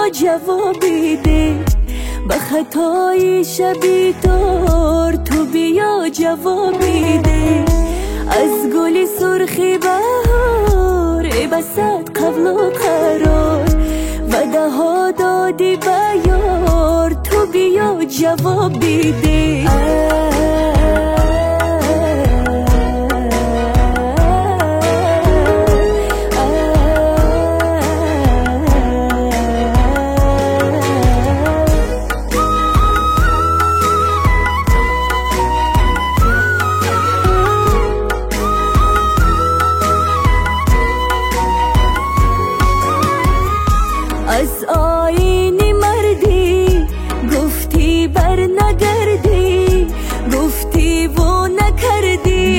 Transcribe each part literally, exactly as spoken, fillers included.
جوابی ده، به خطای شبی دار تو بیا جوابی ده. از گل سرخی بهار ای بسد قبل و قرار، وعده ها دادی به یار تو بیا جوابی ده. از آینی مردی گفتی بر نگردی، گفتی و نکردی.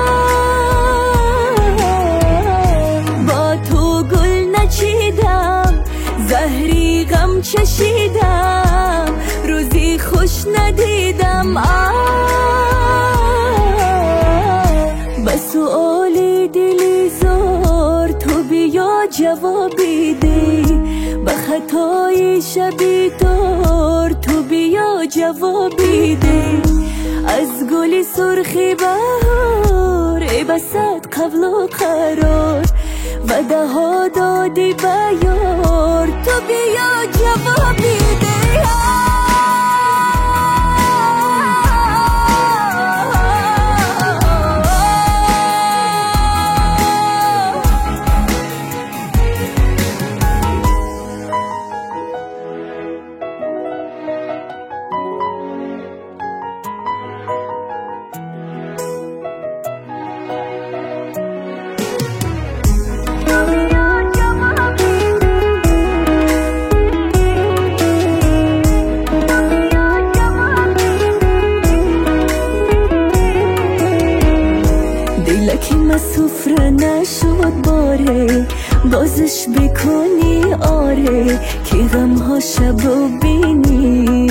با تو گل نچیدم، زهری غم چشیدم، روزی خوش ندیدم. به سؤال دلی زار تو بیا جوابی ده، به خطای شبی دار تو بیا جوابی ده. از گل سرخی بهار ای بسد قبل و قرار، وعده ها دادی به یار تو بیا جوابی ده. دلکی ما سفره نشد باره، بازش بکنی آره، که غم ها شب بینی.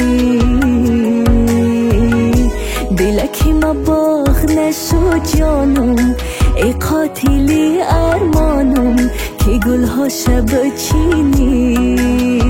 دلکی ما باغ نشد جانم، ای قاتلی ارمانم، که گل ها شب چینی.